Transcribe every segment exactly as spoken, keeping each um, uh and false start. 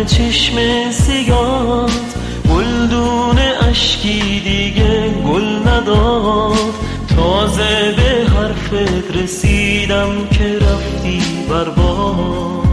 چشم سیاد، گلدون اشکی دیگه گل نداد. تازه به حرفت رسیدم که رفتی برباد،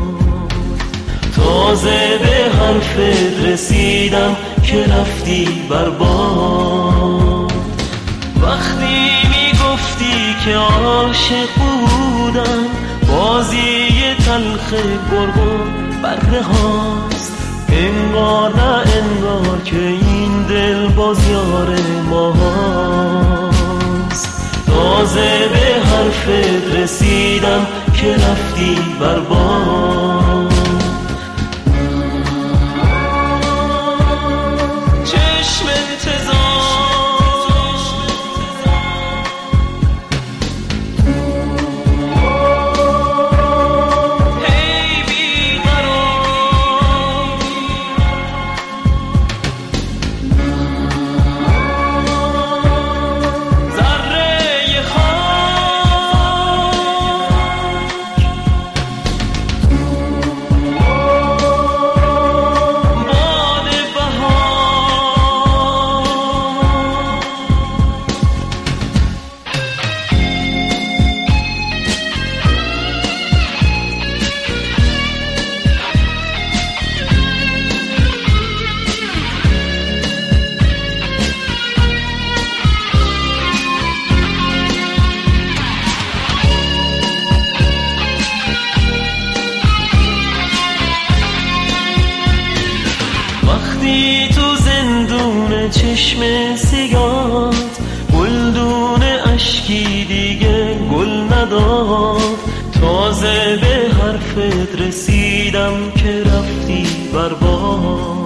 تازه به حرفت رسیدم که رفتی برباد. وقتی میگفتی که عاشق بودم، بازی تلخ گرگ و بره هاست. انگار نه انگار که این دل باز یار ما هاست. تازه به حرفت رسیدم که رفتی برباد. چشم انتظار تو زندون چشم سیاد، گلدون اشکی دیگه گل نداد. تازه به حرفت رسیدم که رفتی برباد،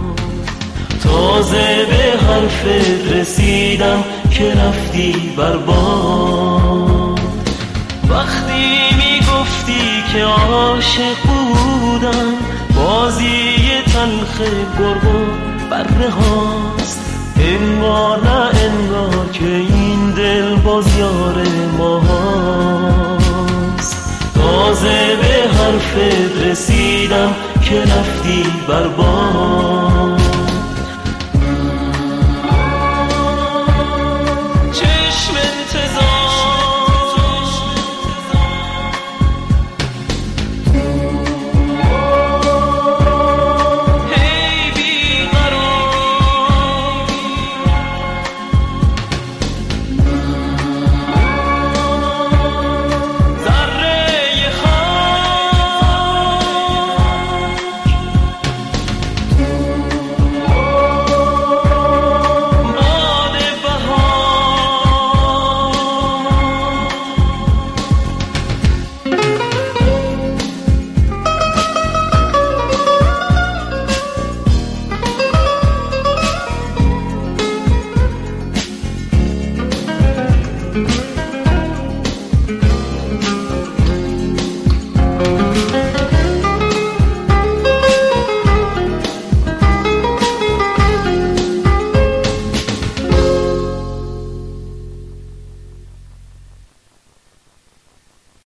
تازه به حرفت رسیدم که رفتی برباد. وقتی میگفتی که عاشق بودم، بازی تلخ گرگ و بره هاست. انگار نه انگار که این دل باز یار ما هاست. تازه به حرفت رسیدم که رفتی برباد.